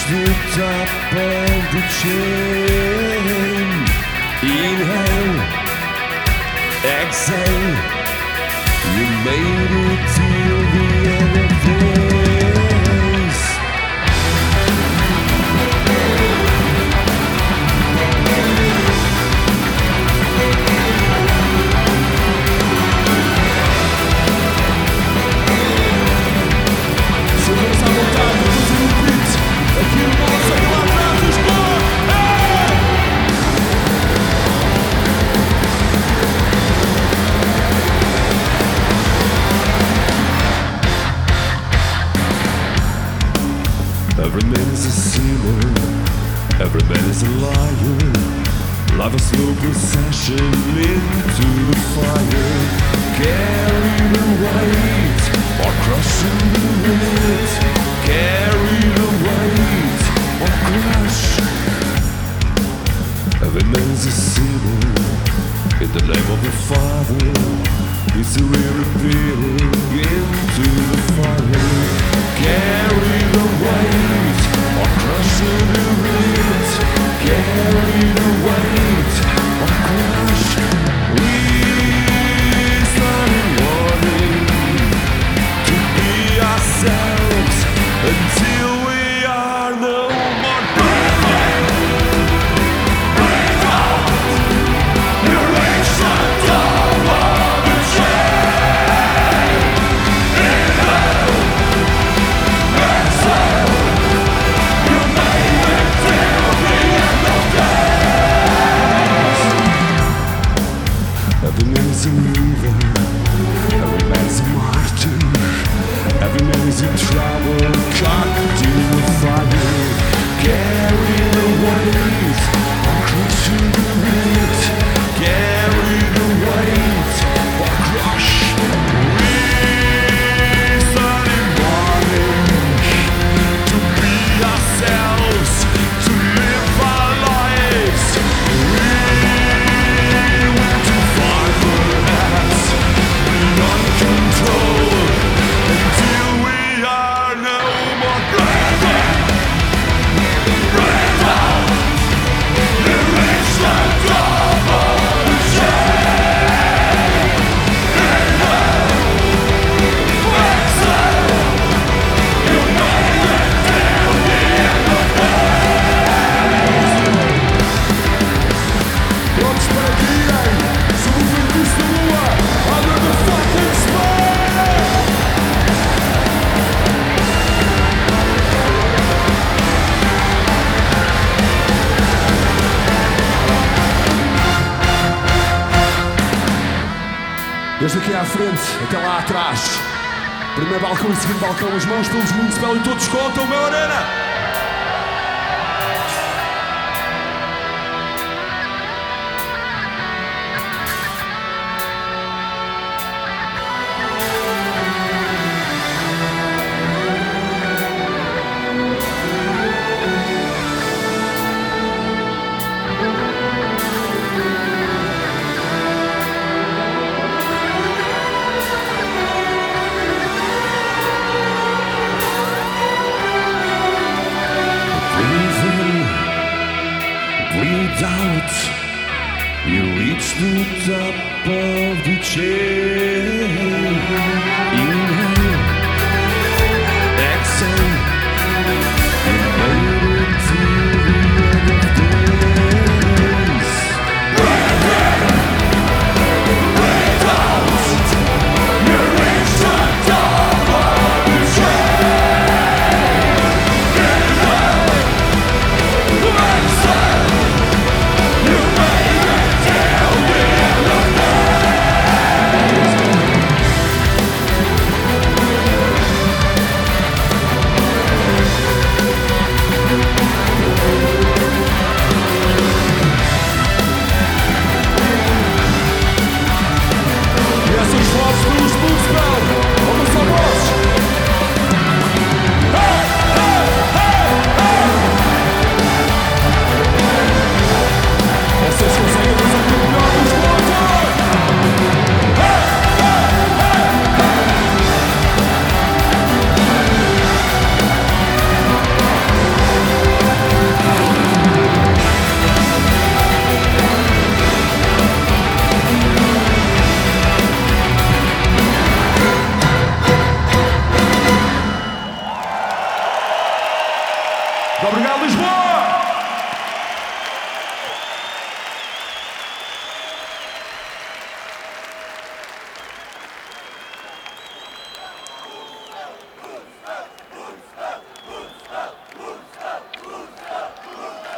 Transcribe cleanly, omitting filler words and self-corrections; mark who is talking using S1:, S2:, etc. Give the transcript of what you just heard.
S1: the top of the chain. Inhale, exhale. You made it till the end of days. Se você voltar, você não beat. Aqui o nosso é lá atrás do score. Every man is a sinner, every man is a liar. Life a slow procession into the fire. Carry the weight, or crushing the weight. Carry the weight, or crush. Every man is a sinner, in the name of the Father. It's a real beating into the fire. Carry the weight, or crushing the weight. Carry the weight, or crush. We started wanting to be ourselves until we are no more. Break out, you reach the top of the chain. Inhale, exhale. You made it till the end of days. Every man is a leader, every man is a martyr. Every man is in trouble, caught in the fire. Carry the weight, or crushing the weight. Carry the weight, or crush. We started wanting to be ourselves, to live our lives. We went too far, perhaps, beyond control, until we are no more. Break out, you reach the top of the chain. Inhale, exhale. You made it till the end of days. Prontos para caírem, somos o curso da lua, under the fucking spell. Desde aqui à frente até lá atrás. Primeiro balcão e segundo balcão, as mãos pelos mundos e todos contam, meu arena! Breathe out, you reach the top of the chain.